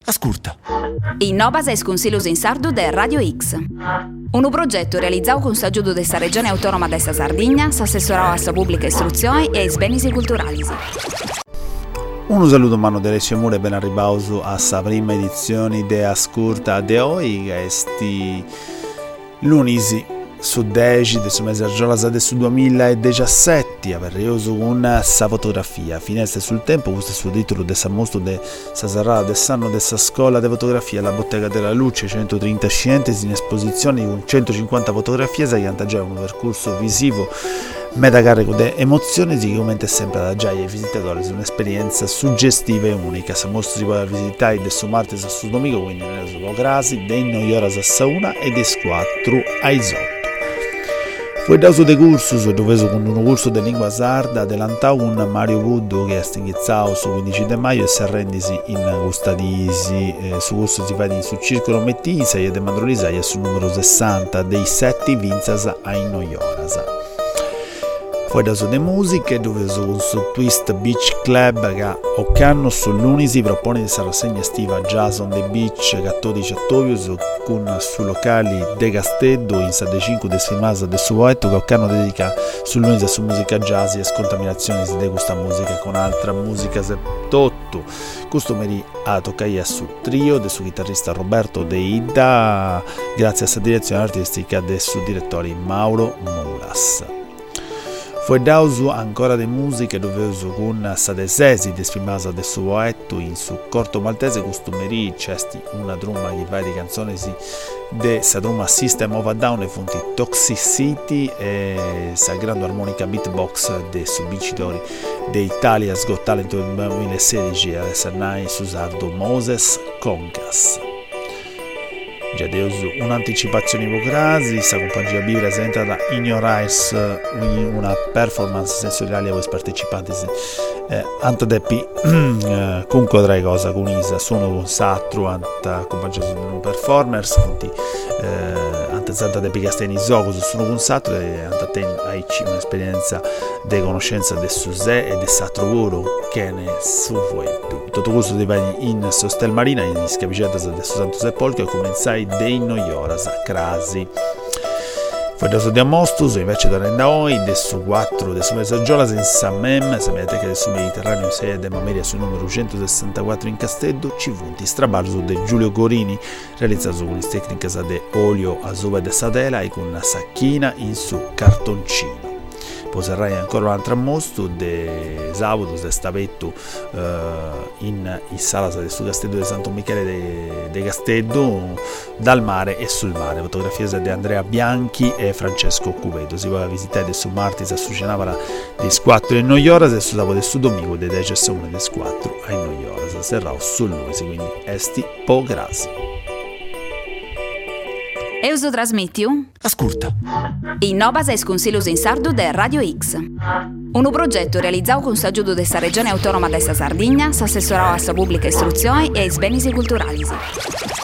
Ascolta. Innovas es Consiglios in Sardu de Radio X. Un progetto realizzato con s'aggiudo della Regione Autonoma de sa Sardegna, s'assessorò a sa pubblica istruzione e ai beni culturali. Un saluto mano delle Cemure, ben arrivato a sa prima edizione de Ascolta de oggi, che esti lunisi su 10 del mese Argiolas del 2017, aperioso con sa fotografia, finestre sul tempo. Questo è il suo titolo del mostro de sa serrata del sanno dessa scuola di fotografia, la Bottega della Luce, 130 scienze in esposizione con 150 fotografie, che hanno già un percorso visivo metacarico di emozioni, che commenta sempre da già ai visitatori su un'esperienza suggestiva e unica. Sa mostra si può visitare del suo martes a su domingo, quindi nelle sue crasi, dei 9 ore a 1 e des 4 ai 8. Fu dato de cursus, dove con un corso di lingua sarda dell'antau con Mario Buddo, che è stinghizzao su 15 di maggio e si arrendisi in Gustadisi. Su corso si fa su Circolo Mettisa e de Mandrolisa e sul numero 60 dei 7 vinzas ai Noioras. Poi da su de musiche, dove su Twist Beach Club, che Occanno sull'Uni si propone di questa rassegna estiva Jazz on the Beach, che 12 ottobre con su locali de Casteddo in 75 de Sfimasa del suo poeta, che Occanno dedica sull'Uni su musica jazz e scontaminazioni di questa musica con altra musica settotto. Customeri a toccare sul trio del suo chitarrista Roberto De Ida, grazie a questa direzione artistica del suo direttore Mauro Mulas. Fu dauso ancora de musiche dove con sa desesi de sfimasa del suo poeta in su corto maltese costumeri cesti una tromba che va di canzoni de sa tromba System of a Down e fonti Toxicity e sa grande armonica beatbox de su vincitori de Italia's Got Talent del 2016 a Sernai su sardo Moses Concas. Già deus un'anticipazione ipocrasi, sa compagnia B presenta da Ignorance una performance sensoriale a voi partecipanti antadeppi conquadrai cosa con Isa sono con Satru anta compagnia sono performers fonti antezanta de Picasteni Zocos sono con Satru e antateni aici un'esperienza di conoscenza del Susè e del Satru Volo che ne su voi tutto questo di vai in Sostel Marina in scapicetta del Santo Sepolcro e comenzai dei Noioras a Crasi. Poi da di Amostus invece da Rendaoi del su 4 del su Messaggiola senza mem se mediateca del su Mediterraneo 6 de Mameria sul numero 164 in Casteddo ci vunti strabarzo de Giulio Gorini realizzato con le tecniche de olio azzurro de Sadela e con una sacchina in su cartoncino. Poserrai ancora un'altra mostro de sabato de stavetto in sala del su Casteddo di Santo Michele de Casteddo dal mare e sul mare, fotografie di Andrea Bianchi e Francesco Cuveto. Si va a visitare del su martis a su Cenavara di 4 in Noioras e su sabato del su domingo de 10 a 1 des 4 ai Noioras serrao sul Luisi, quindi esti po grasi. Euso trasmitiu? Ascolta. Innovas es Consiglios in Sardu de Radio X. Un progetto realizzato con s'aggiudo della Regione Autonoma de sa Sardegna, s'assessorò a sa pubblica istruzione e ai beni culturali.